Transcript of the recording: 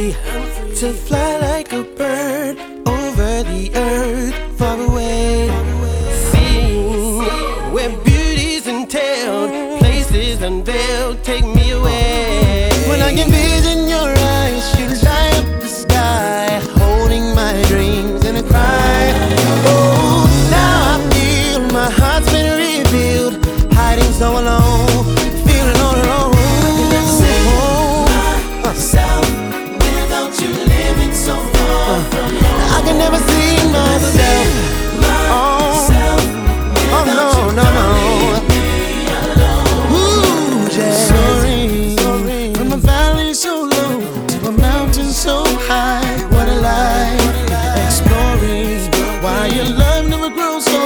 free to fly like a bird over the earth, far away. Seeing where beauty's entailed, places unveiled, take me away. When I can vision your eyes, you light up the sky, holding my dreams in a cry. Oh, now I feel my heart's been revealed, hiding so alone, feeling all alone. I can never see myself. Oh no, no, no. Ooh, yeah. Sorry. From a valley so low to a mountain so high. What a life. Exploring why your love never grows so